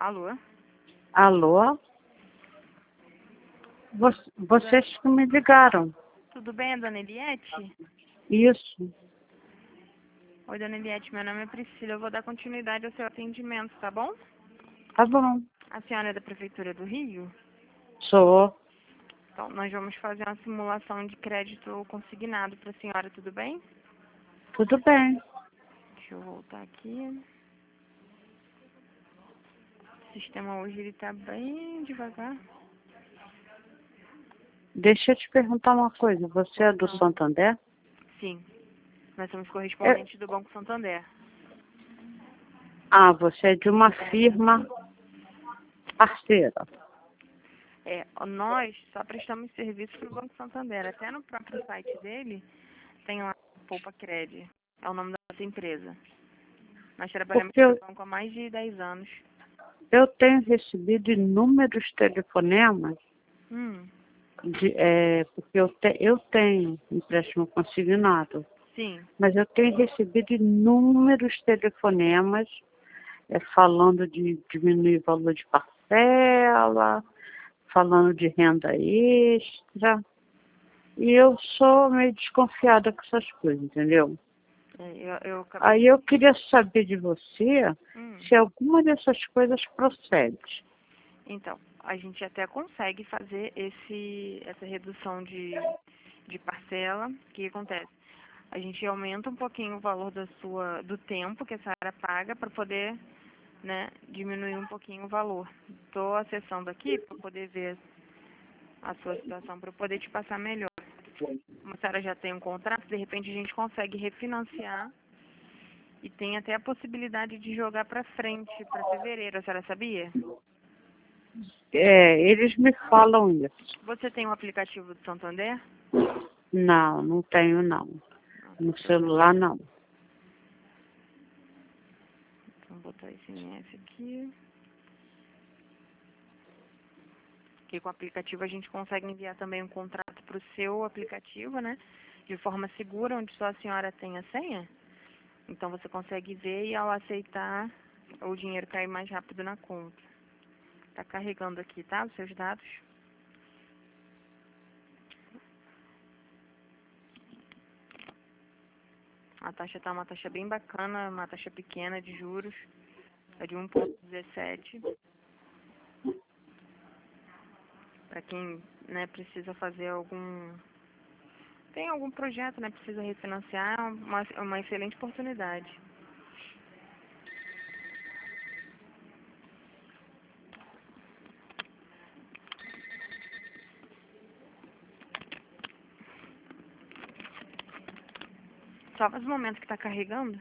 Alô? Alô? Vocês que me ligaram. Tudo bem, a dona Eliette? Isso. Oi, dona Eliette, meu nome é Priscila. Eu vou dar continuidade ao seu atendimento, tá bom? Tá bom. A senhora é da Prefeitura do Rio? Sou. Então, nós vamos fazer uma simulação de crédito consignado para a senhora, tudo bem? Tudo bem. Deixa eu voltar aqui. O sistema hoje ele tá bem devagar. Deixa eu te perguntar uma coisa. Você é do Santander? Sim, nós somos correspondentes do Banco Santander. Ah, você é de uma firma parceira. Nós só prestamos serviço para o Banco Santander. Até no próprio site dele tem lá Poupa Cred. É o nome da nossa empresa. Nós trabalhamos Porque com o banco há mais de 10 anos. eu tenho recebido inúmeros telefonemas, porque eu tenho empréstimo consignado, Sim. mas eu tenho recebido inúmeros telefonemas falando de diminuir o valor de parcela, falando de renda extra. E eu sou meio desconfiada com essas coisas, entendeu? Aí eu queria saber de você se alguma dessas coisas procede. Então, a gente até consegue fazer essa redução de parcela. O que acontece? A gente aumenta um pouquinho o valor do tempo que a senhora paga para poder, né, diminuir um pouquinho o valor. Estou acessando aqui para poder ver a sua situação, para eu poder te passar melhor. Como a senhora já tem um contrato, de repente a gente consegue refinanciar e tem até a possibilidade de jogar para frente, para fevereiro. A senhora sabia? Eles me falam isso. Você tem um aplicativo do Santander? Não, não tenho não. No celular não. Vou botar esse MS aqui. Porque com o aplicativo a gente consegue enviar também um contrato para o seu aplicativo, né? De forma segura, onde só a senhora tem a senha. Então você consegue ver e ao aceitar o dinheiro cai mais rápido na conta. Tá carregando aqui, tá? Os seus dados. A taxa tá uma taxa bem bacana, uma taxa pequena de juros. É de 1,17. Para quem, né, precisa fazer tem algum projeto, né, precisa refinanciar, é uma excelente oportunidade. Só faz um momento que está carregando.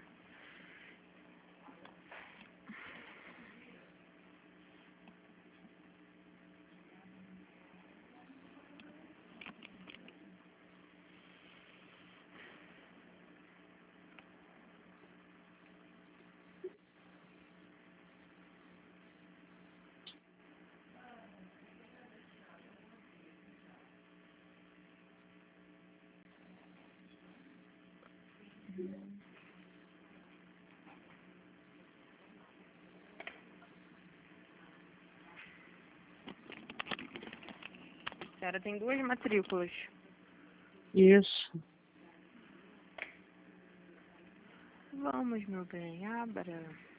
A senhora tem 2 matrículas. Isso. Vamos, meu bem, abra.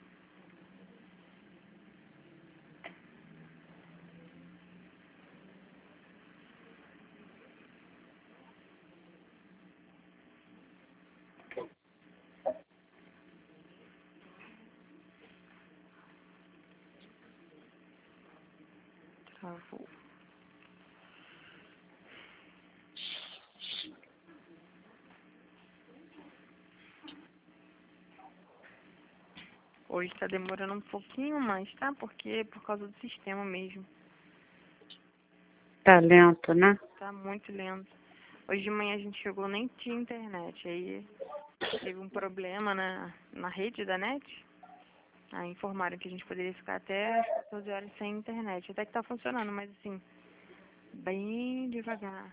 Travou. Hoje está demorando um pouquinho mais, tá? Porque por causa do sistema mesmo. Tá lento, né? Tá muito lento. Hoje de manhã a gente chegou, nem tinha internet. Aí teve um problema na rede da net. Aí informaram que a gente poderia ficar até as 14 horas sem internet. Até que tá funcionando, mas assim, bem devagar.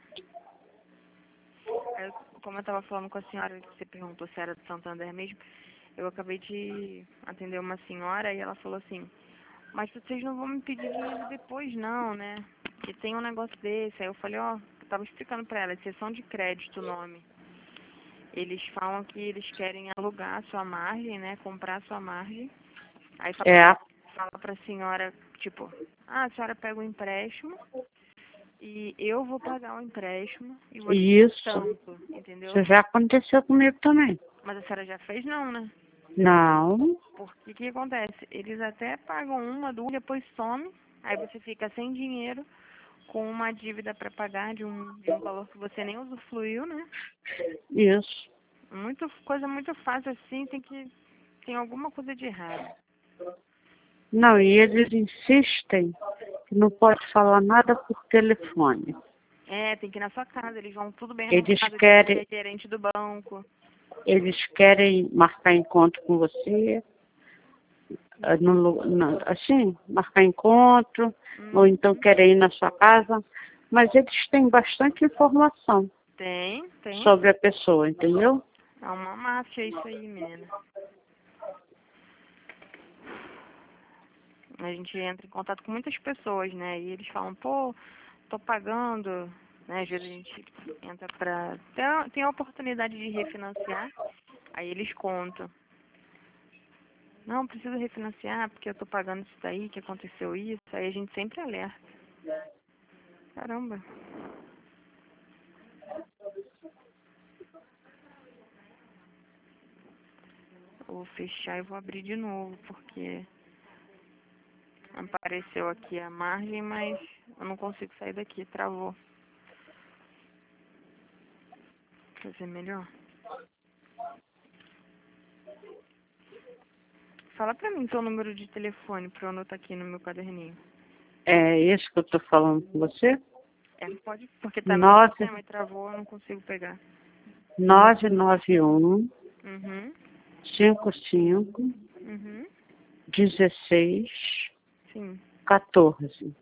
Aí, como eu tava falando com a senhora, que você perguntou se era do Santander mesmo, eu acabei de atender uma senhora e ela falou assim, mas vocês não vão me pedir dinheiro depois não, né? Porque tem um negócio desse. Aí eu falei, ó, eu tava explicando pra ela, exceção de crédito o nome. Eles falam que eles querem alugar a sua margem, né? Comprar a sua margem. Aí É, fala pra senhora, tipo, ah, a senhora pega o empréstimo e eu vou pagar o empréstimo e você isso. tanto, entendeu? Isso já aconteceu comigo também. Mas a senhora já fez não, né? Não, Porque o que acontece? Eles até pagam uma, duas, depois some, aí você fica sem dinheiro, com uma dívida para pagar de um valor que você nem usufruiu, né? isso. Coisa muito fácil assim, tem alguma coisa de errado. Não, e eles insistem que não pode falar nada por telefone. É, tem que ir na sua casa, eles vão tudo bem Eles arrumado, querem, de gerente do banco. eles querem marcar encontro com você, assim, marcar encontro, ou então querem ir na sua casa, mas eles têm bastante informação Tem. sobre a pessoa, entendeu? É uma máfia isso aí, menina. A gente entra em contato com muitas pessoas, né? E eles falam, pô, tô pagando, né? Às vezes a gente entra pra... Tem a oportunidade de refinanciar, aí eles contam. Não, preciso refinanciar porque eu tô pagando isso daí, que aconteceu isso. Aí a gente sempre alerta. Caramba. Eu vou fechar e vou abrir de novo, porque apareceu aqui a margem, mas eu não consigo sair daqui, travou. Fazer melhor. Fala pra mim seu número de telefone pra eu anotar aqui no meu caderninho. É isso que eu estou falando com você? É, pode, porque tá no sistema e travou, eu não consigo pegar. 991 Uhum, 55 uhum, 16 sim. 14.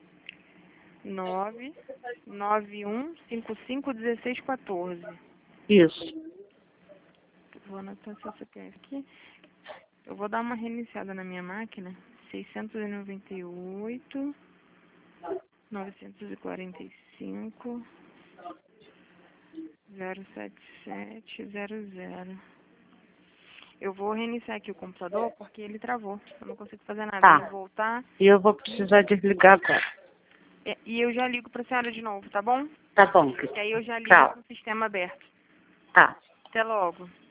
991551614. Isso. Vou anotar seu CPF aqui. Eu vou dar uma reiniciada na minha máquina. 698 945 07700. Eu vou reiniciar aqui o computador porque ele travou. Eu não consigo fazer nada. Tá. Eu vou voltar E eu vou precisar desligar agora. e eu já ligo pra senhora de novo, tá bom? Tá bom. Que aí eu já ligo Tchau. com o sistema aberto. Tá. Até logo.